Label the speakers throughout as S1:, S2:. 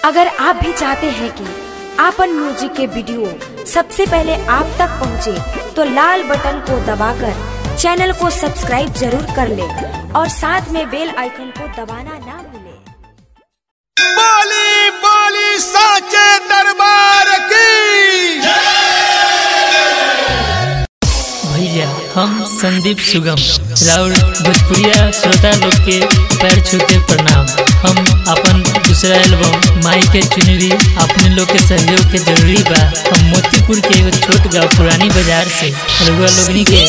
S1: अगर आप भी चाहते हैं कि आपन म्यूजिक के वीडियो सबसे पहले आप तक पहुंचे, तो लाल बटन को दबाकर चैनल को सब्सक्राइब जरूर कर ले और साथ में बेल आइकन को दबाना ना भूले।
S2: बोली बोली साचे दरबार की
S3: भैया, हम संदीप सुगम राउल भोजपुरिया श्रोता लोग के पैर छूते प्रणाम। हम अपन दूसरा एल्बम माई के चुनरी अपने लोग के सहयोग के जरूरी बा। हम मोतीपुर के एगो छोट गाँव पुरानी बाजार से रउआ लोगनी के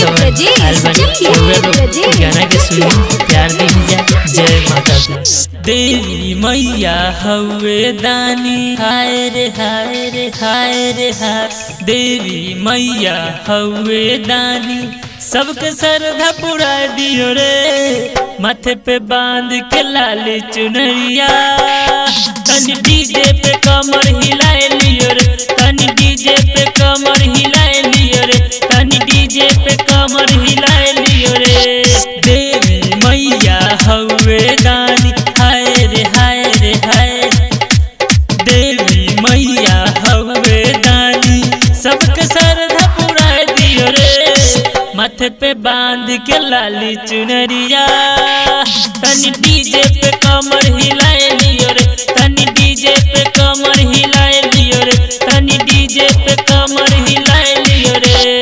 S3: गाना के सुनी प्यार दी जा। जय माता दी। देवी मैया हवे दानी, हाय रे हाय रे हाय रे हाय। देवी मैया हवे दानी, सबके श्रद्धा पूरा दियो रे। माथे पे बांध के लाली चुनरिया, तनी डीजे पे कमर हिलाए लियो रे। तनी डीजे पे कमर हिलाए लियो रे। तनी डीजे पे कमर हिलाए लियो रे। देवी मैया हवे दानी, हाय रे हाय रे हाय। देवी मैया हवे दानी, सबके श्रद्धा पूरा दियो रे। माथे पे बांध के लाली चुनरिया, तनी डीजे पे कमर हिलाए लियो रे। तनी डीजे पे कमर हिलाए लियो रे। तनी डीजे पे कमर हिलाए लियो रे।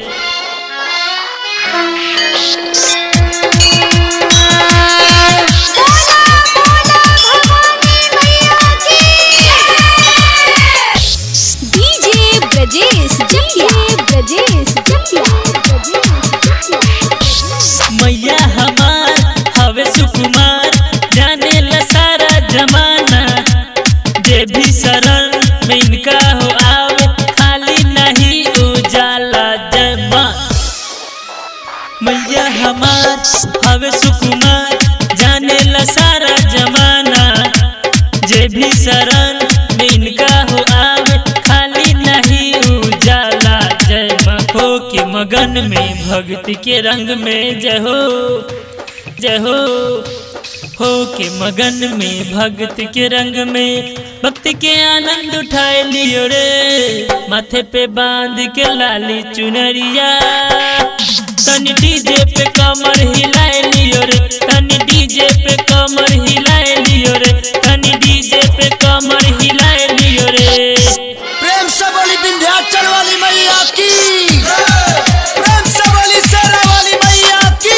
S3: मैया हमार हवे सुकुमार, जाने ला सारा जमाना। जे भी शरण में इनका हो आवे, खाली नहीं उजाला। जय माँ। मैया हमार हवे सुकुमार, जाने ला सारा जमाना। जे भी शरण में इनका हो आवे, खाली नहीं उजाला। जय माँ। हो के मगन में भक्ति के रंग में जय हो, जय हो। हो के मगन में भक्ति के रंग में, भक्ति के आनंद उठाए लियो रे। माथे पे बांध के लाली चुनरिया, तनी डीजे पे कमर हिलाए लियो रे। तनी डीजे पे कमर हिलाए लियो रे। तनी डीजे पे कमर हिलाए लियो रे।
S2: प्रेम से बोली विंध्याचल वाली मैया की, प्रेम से बोली शेरा वाली मैया की।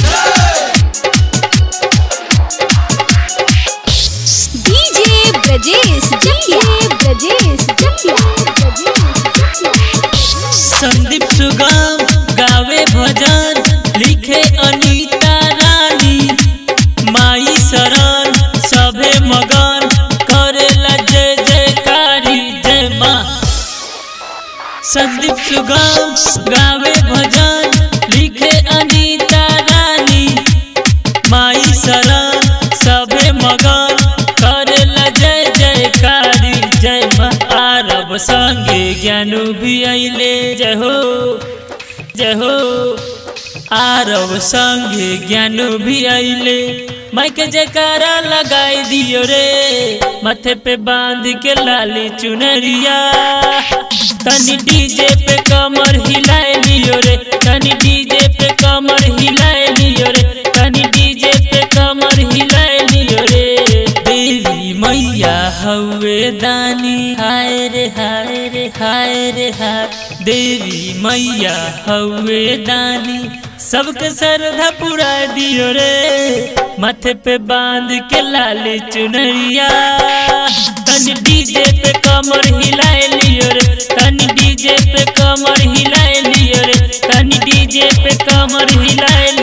S3: संदीप सुगम गावे भजन, लिखे अनीता रानी। माई शरण सभे मगन, करेला जय जयकारी। जय माँ। संदीप सुगम गावे भजन, लिखे अनीता रानी। माई शरण सभे मगन, करेला जय जयकारी। जय माँ। आरब संगे ज्ञानू भी अइले, जय हो, जय हो। आरब संगे ज्ञानू भी अइले, माई के जयकारा लगाई दियो रे। माथे पे बांध के लाली चुनरिया, तनी डीजे पे कमर हिलाए लियो रे। तनी डीजे पे कमर हिलाए लियो रे। तनी डीजे पे कमर हिलाए लियो रे। देवी मैया हवे दानी, हाय रे हाय रे हाय रे हाय। देवी मैया हवे दानी, सबके श्रद्धा पूरा दियो रे। माथे पे बांध के लाली चुनरिया, तनी डीजे पे कमर हिलाए लियो रे। तनी डीजे पे कमर हिलाए लियो रे। तनी डीजे पे कमर हिलाए